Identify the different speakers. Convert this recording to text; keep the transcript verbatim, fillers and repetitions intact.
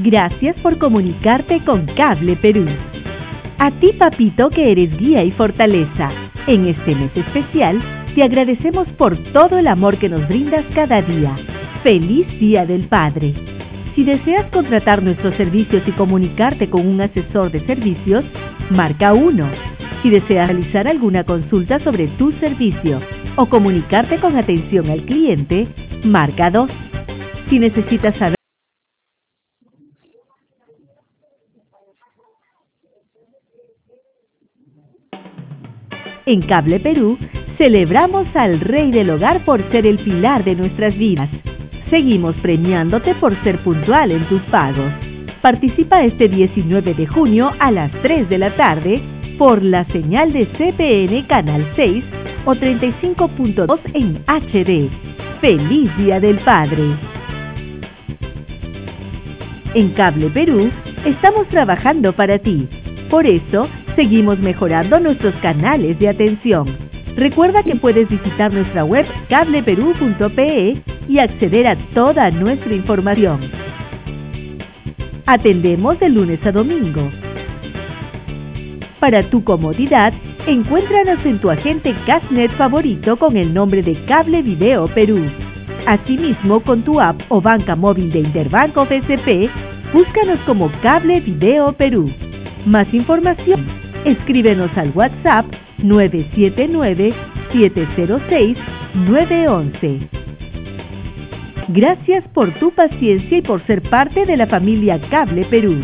Speaker 1: Gracias por comunicarte con Cable Perú. A ti, papito, que eres guía y fortaleza, en este mes especial te agradecemos por todo el amor que nos brindas cada día. ¡Feliz Día del Padre! Si deseas contratar nuestros servicios y comunicarte con un asesor de servicios, marca uno. Si deseas realizar alguna consulta sobre tu servicio o comunicarte con atención al cliente, marca dos. Si necesitas saber En Cable Perú, celebramos al Rey del Hogar por ser el pilar de nuestras vidas. Seguimos premiándote por ser puntual en tus pagos. Participa este diecinueve de junio a las tres de la tarde por la señal de C P N Canal seis o treinta y cinco punto dos en H D. ¡Feliz Día del Padre! En Cable Perú, estamos trabajando para ti. Por eso, seguimos mejorando nuestros canales de atención. Recuerda que puedes visitar nuestra web cable perú punto pe y acceder a toda nuestra información. Atendemos de lunes a domingo. Para tu comodidad, encuéntranos en tu agente Cashnet favorito con el nombre de Cable Video Perú. Asimismo, con tu app o banca móvil de Interbanco B C P, búscanos como Cable Video Perú. Más información, escríbenos al WhatsApp nueve siete nueve, siete cero seis, nueve uno uno. Gracias por tu paciencia y por ser parte de la familia Cable Perú.